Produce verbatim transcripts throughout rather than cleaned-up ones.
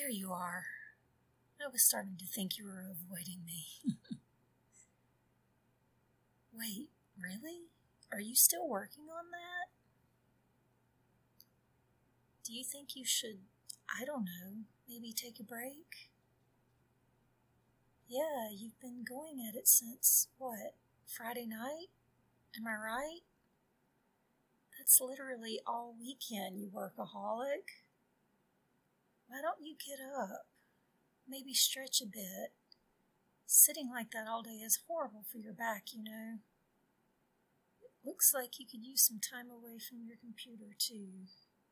There you are. I was starting to think you were avoiding me. Wait, really? Are you still working on that? Do you think you should, I don't know, maybe take a break? Yeah, you've been going at it since, what, Friday night? Am I right? That's literally all weekend, you workaholic. Why don't you get up? Maybe stretch a bit. Sitting like that all day is horrible for your back, you know. It looks like you could use some time away from your computer, too.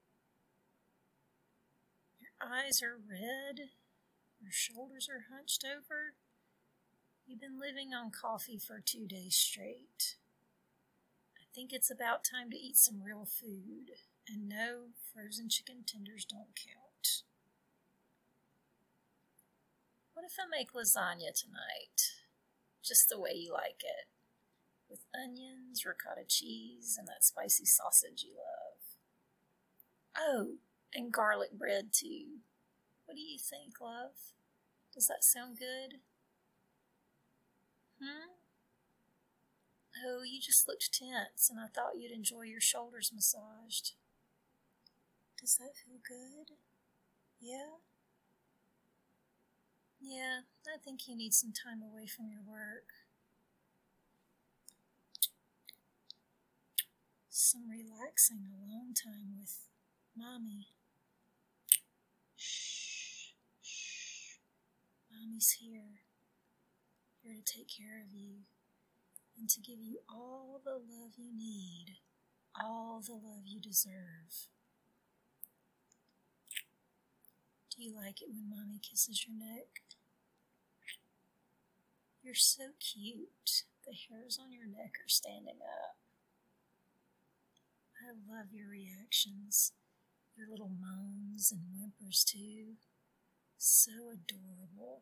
Your eyes are red. Your shoulders are hunched over. You've been living on coffee for two days straight. I think it's about time to eat some real food. And no, frozen chicken tenders don't count. What if I make lasagna tonight? Just the way you like it. With onions, ricotta cheese, and that spicy sausage you love. Oh, and garlic bread too. What do you think, love? Does that sound good? Hmm? Oh, you just looked tense, and I thought you'd enjoy your shoulders massaged. Does that feel good? Yeah? Yeah, I think you need some time away from your work. Some relaxing alone time with Mommy. Shh, shh. Mommy's here. Here to take care of you and to give you all the love you need, all the love you deserve. Do you like it when Mommy kisses your neck? You're so cute. The hairs on your neck are standing up. I love your reactions, your little moans and whimpers too. So adorable.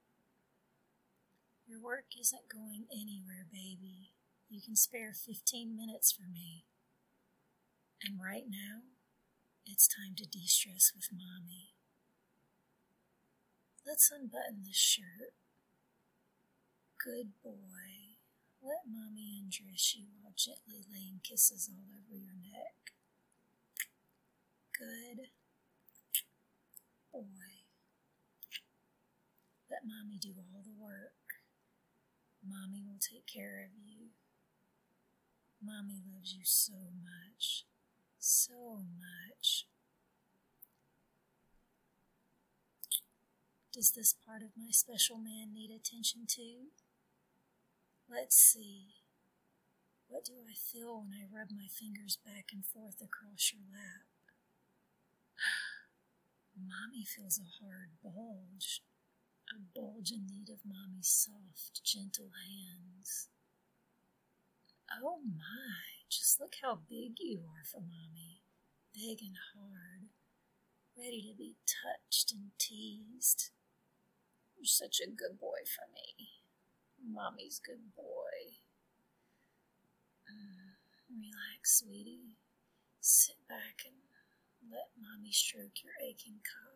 Your work isn't going anywhere, baby. You can spare fifteen minutes for me. And right now, it's time to de-stress with Mommy. Let's unbutton this shirt. Good boy. Let Mommy undress you while gently laying kisses all over your neck. Good boy. Let Mommy do all the work. Mommy will take care of you. Mommy loves you so much, so much. Does this part of my special man need attention too? Let's see. What do I feel when I rub my fingers back and forth across your lap? Mommy feels a hard bulge. A bulge in need of Mommy's soft, gentle hands. Oh my, just look how big you are for Mommy. Big and hard. Ready to be touched and teased. You're such a good boy for me. Mommy's good boy. Mm, relax, sweetie. Sit back and let Mommy stroke your aching cock.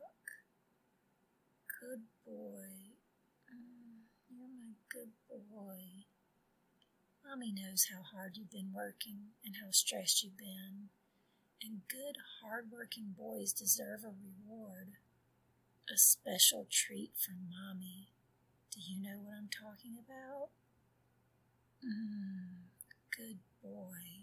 Good boy. Mm, you're my good boy. Mommy knows how hard you've been working and how stressed you've been. And good, hard-working boys deserve a reward. A special treat from Mommy. Do you know what I'm talking about? Mmm, good boy.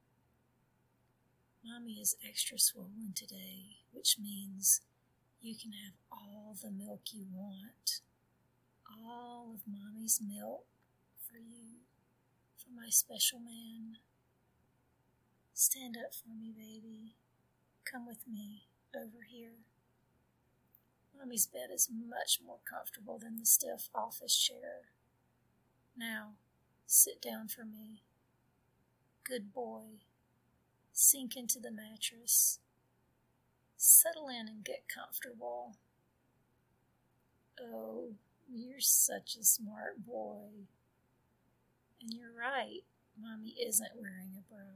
Mommy is extra swollen today, which means you can have all the milk you want. All of Mommy's milk for you, for my special man. Stand up for me, baby. Come with me over here. Mommy's bed is much more comfortable than the stiff office chair. Now, sit down for me. Good boy. Sink into the mattress. Settle in and get comfortable. Oh, you're such a smart boy. And you're right, Mommy isn't wearing a bra.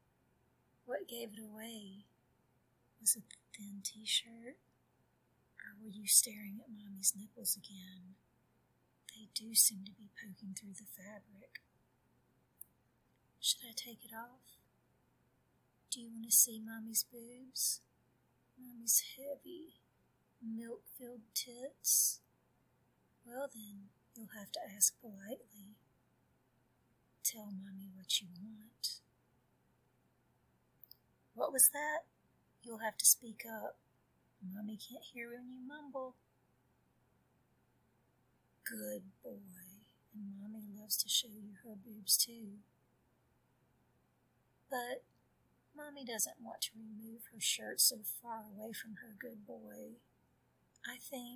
What gave it away? Was it the thin t-shirt? Or Or were you staring at Mommy's nipples again? They do seem to be poking through the fabric. Should I take it off? Do you want to see Mommy's boobs? Mommy's heavy, milk-filled tits? Well then, you'll have to ask politely. Tell Mommy what you want. What was that? You'll have to speak up. Mommy can't hear when you mumble. Good boy, and Mommy loves to show you her boobs too. But Mommy doesn't want to remove her shirt so far away from her good boy. I think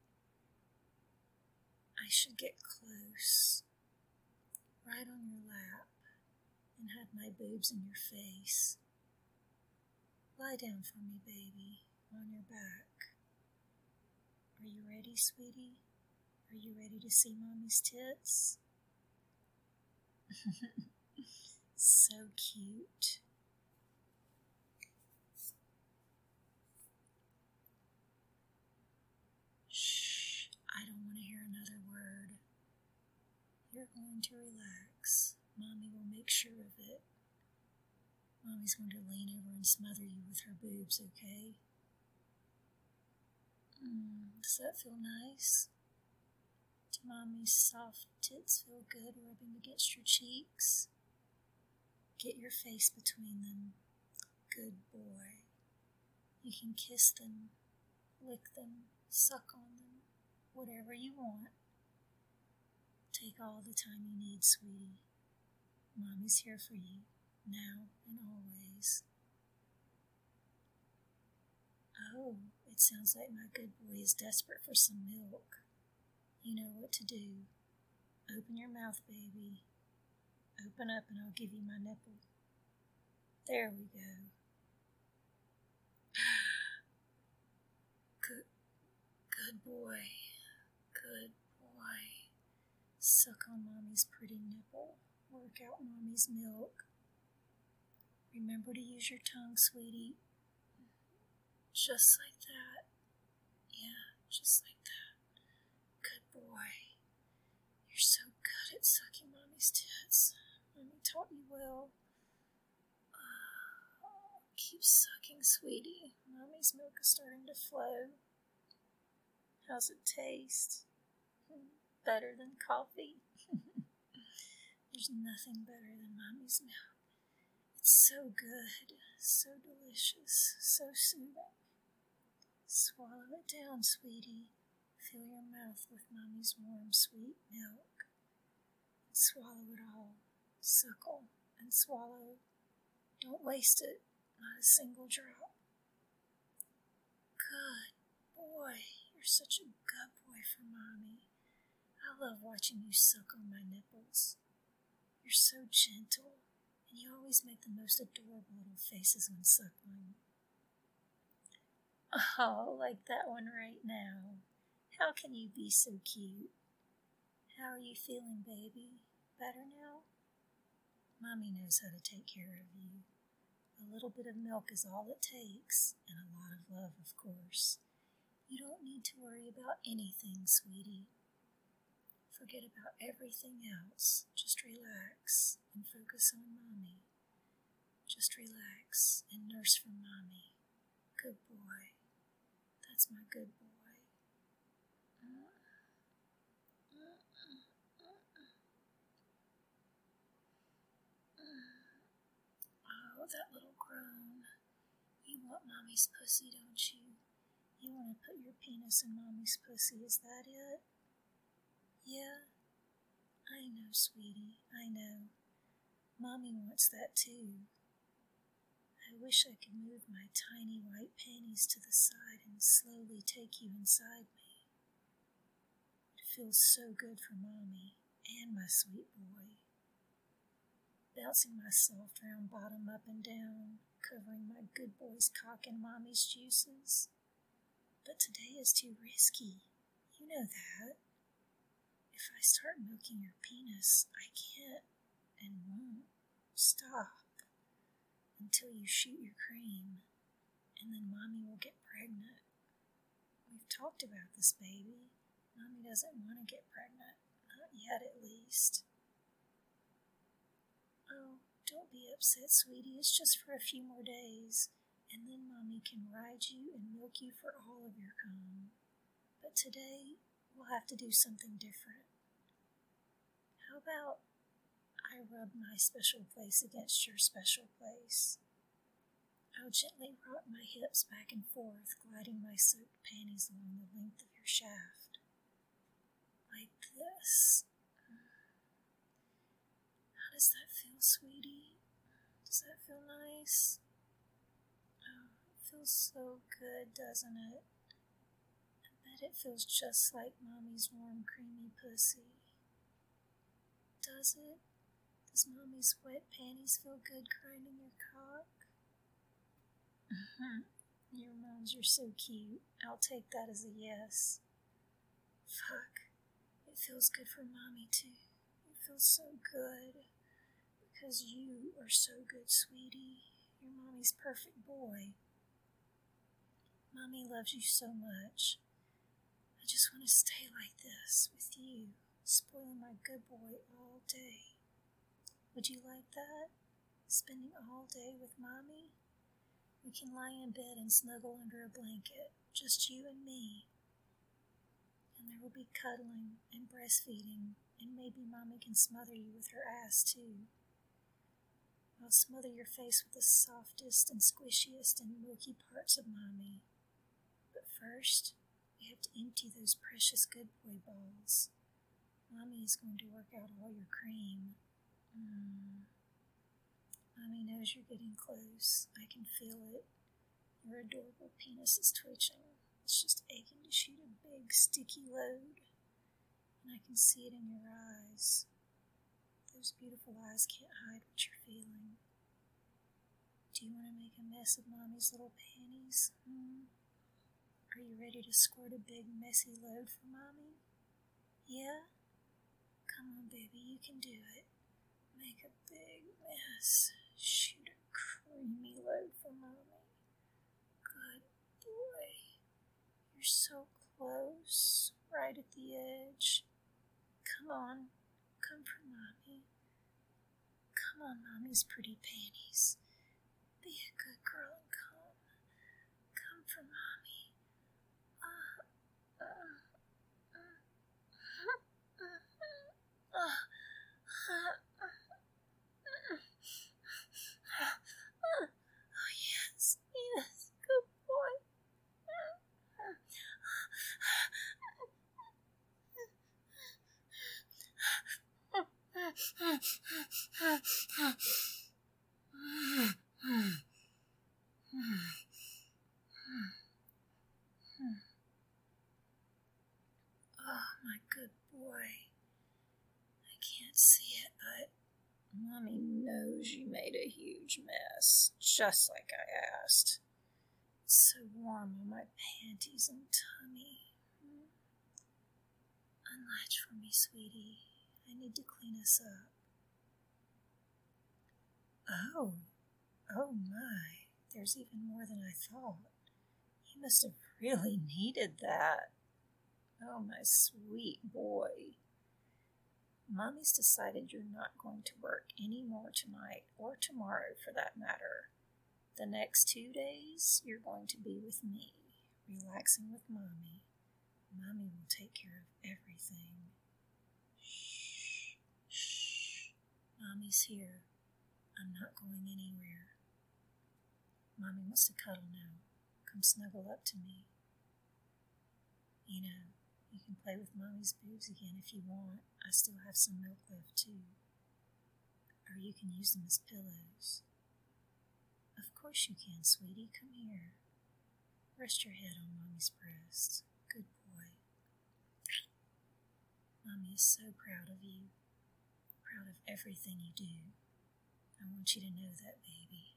I should get close, right on your lap, and have my boobs in your face. Lie down for me, baby, on your back. Are you ready, sweetie? Are you ready to see Mommy's tits? So cute. Shh, I don't want to hear another word. You're going to relax. Mommy will make sure of it. Mommy's going to lean over and smother you with her boobs, okay? Mm, does that feel nice? Do Mommy's soft tits feel good rubbing against your cheeks? Get your face between them. Good boy. You can kiss them, lick them, suck on them, whatever you want. Take all the time you need, sweetie. Mommy's here for you, now and always. Oh, it sounds like my good boy is desperate for some milk. You know what to do. Open your mouth, baby. Open up and I'll give you my nipple. There we go. Good, good boy. Good boy. Suck on Mommy's pretty nipple. Work out Mommy's milk. Remember to use your tongue, sweetie. Just like that. Yeah, just like that. Good boy. You're so good at sucking Mommy's tits. Mommy taught you well. Oh, keep sucking, sweetie. Mommy's milk is starting to flow. How's it taste? Better than coffee? There's nothing better than Mommy's milk. It's so good, so delicious, so soothing. Swallow it down, sweetie. Fill your mouth with Mommy's warm, sweet milk. And swallow it all. Suckle and swallow. Don't waste it, not a single drop. Good boy. You're such a good boy for Mommy. I love watching you suck on my nipples. You're so gentle, and you always make the most adorable little faces when suckling. Oh, like that one right now. How can you be so cute? How are you feeling, baby? Better now? Mommy knows how to take care of you. A little bit of milk is all it takes, and a lot of love, of course. You don't need to worry about anything, sweetie. Forget about everything else. Just relax and focus on Mommy. Just relax and nurse for Mommy. Good boy. That's my good boy. Oh, that little groan. You want Mommy's pussy, don't you? You want to put your penis in Mommy's pussy, is that it? Yeah? I know, sweetie, I know. Mommy wants that too. I wish I could move my tiny white panties to the side and slowly take you inside me. It feels so good for Mommy and my sweet boy. Bouncing my soft round bottom up and down, covering my good boy's cock in Mommy's juices. But today is too risky. You know that. If I start milking your penis, I can't and won't stop until you shoot your cream, and then Mommy will get pregnant. We've talked about this, baby. Mommy doesn't want to get pregnant. Not yet, at least. Oh, don't be upset, sweetie. It's just for a few more days, and then Mommy can ride you and milk you for all of your cum. But today, we'll have to do something different. How about I rub my special place against your special place? I'll gently rock my hips back and forth, gliding my soaked panties along the length of your shaft. Like this. How does that feel, sweetie? Does that feel nice? Oh, it feels so good, doesn't it? I bet it feels just like Mommy's warm, creamy pussy. Does it? Does Mommy's wet panties feel good grinding your cock? Your moms are so cute. I'll take that as a yes. Fuck. It feels good for Mommy, too. It feels so good. Because you are so good, sweetie. You're Mommy's perfect boy. Mommy loves you so much. I just want to stay like this with you, spoiling my good boy all day. Would you like that? Spending all day with Mommy? We can lie in bed and snuggle under a blanket, just you and me. And there will be cuddling and breastfeeding, and maybe Mommy can smother you with her ass, too. I'll smother your face with the softest and squishiest and milky parts of Mommy. But first, we have to empty those precious good boy balls. Mommy is going to work out all your cream. Mm. Mommy knows you're getting close. I can feel it. Your adorable penis is twitching. It's just aching to shoot a big, sticky load. And I can see it in your eyes. Those beautiful eyes can't hide what you're feeling. Do you want to make a mess of Mommy's little panties? Hmm? Are you ready to squirt a big, messy load for Mommy? Yeah? Come on, baby, you can do it. Make a big mess. Shoot a creamy load for Mommy. Good boy. You're so close, right at the edge. Come on, come for Mommy. Come on, Mommy's pretty panties. Be a good girl and come. Come for Mommy. Uh, uh, uh, uh, uh, uh, uh. Oh, yes, yes, good boy. Oh, my good boy. I can't see it, but Mommy knows you made a huge mess, just like I asked. It's so warm on my panties and tummy. Hmm? Unlatch for me, sweetie. I need to clean us up. Oh, oh my. There's even more than I thought. You must have really needed that. Oh, my sweet boy. Mommy's decided you're not going to work any more tonight, or tomorrow for that matter. The next two days, you're going to be with me, relaxing with Mommy. Mommy will take care of everything. Shh, shh. Mommy's here. I'm not going anywhere. Mommy wants to cuddle now. Come snuggle up to me. You know, you can play with Mommy's boobs again if you want. I still have some milk left, too. Or you can use them as pillows. Of course you can, sweetie. Come here. Rest your head on Mommy's breast. Good boy. Mommy is so proud of you. Proud of everything you do. I want you to know that, baby.